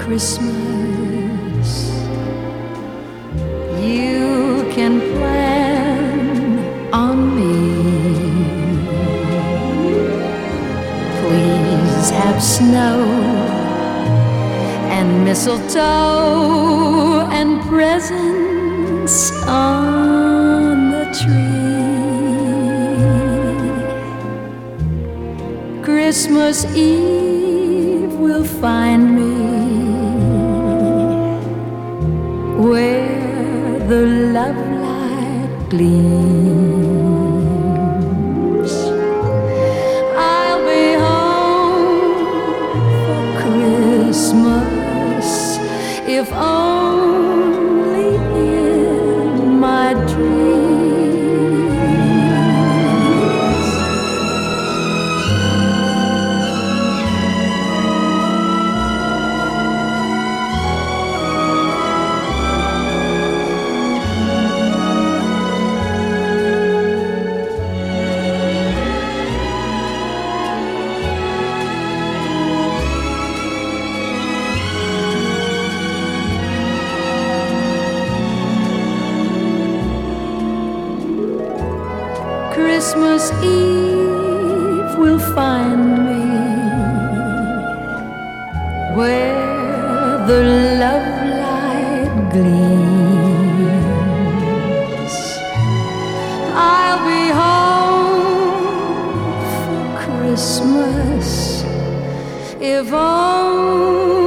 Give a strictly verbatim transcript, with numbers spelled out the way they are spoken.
Christmas, you can plan on me. Please have snow and mistletoe and presents on the tree. Christmas Eve will find me where the love light gleams. I'll be home for Christmas, if only in my dreams. Christmas Eve will find me where the love light gleams. I'll be home for Christmas, if only